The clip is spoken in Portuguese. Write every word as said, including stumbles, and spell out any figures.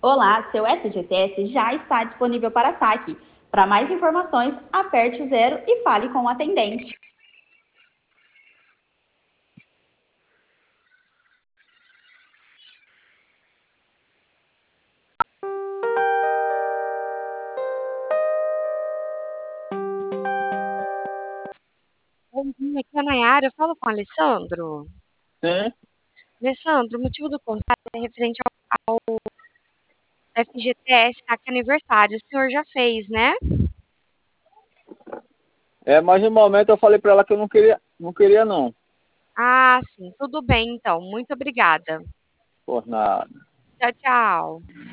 Olá, seu S G T S já está disponível para saque. Para mais informações, aperte o zero e fale com o atendente. Bom dia, aqui é a Nayara, eu falo com o Alessandro. Sim, Alessandro, o motivo do contato é referente ao, ao F G T S, tá? Que é aniversário, o senhor já fez, né? é, mas no momento eu falei para ela que eu não queria, não queria não, Ah, sim, tudo bem então, muito obrigada. por nada. Tchau, tchau.